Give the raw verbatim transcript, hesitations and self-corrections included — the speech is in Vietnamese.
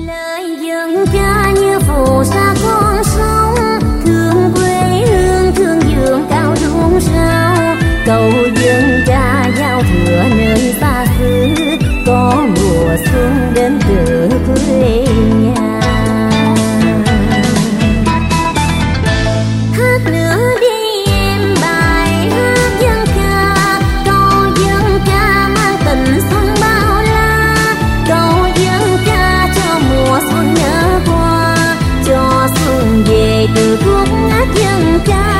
Lời dân ca như phù sa con sông, thương quê hương thương dương cao rung rao. Cầu dân ca giao thừa nơi xa xứ, có mùa xuân đến từ quê nhà. Hát nữa đi em bài hát dân ca, câu dân ca mang tình xuân bao la. Câu dân ca cho mùa xuân nhớ qua, cho xuân về từ khúc hát dân ca.